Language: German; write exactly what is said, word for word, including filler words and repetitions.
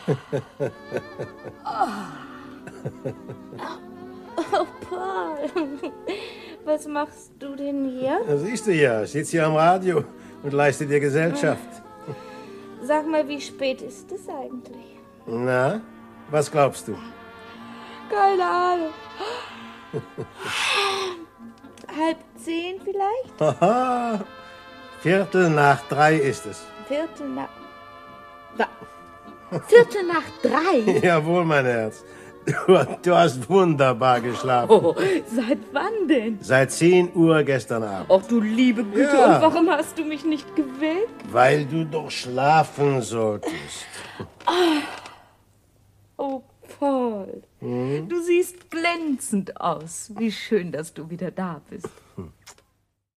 Oh, Paul, was machst du denn hier? Das siehst du ja, ich sitze hier am Radio und leiste dir Gesellschaft. Sag mal, wie spät ist es eigentlich? Na, was glaubst du? Keine Ahnung. Halb zehn vielleicht? Haha, Viertel nach drei ist es. Viertel nach... Viertel nach drei? Jawohl, mein Herz. Du, du hast wunderbar geschlafen. Oh, seit wann denn? Seit zehn Uhr gestern Abend. Ach du liebe Güte, Ja. Und warum hast du mich nicht geweckt? Weil du doch schlafen solltest. Oh, Paul, Hm? du siehst glänzend aus. Wie schön, dass du wieder da bist. Hm.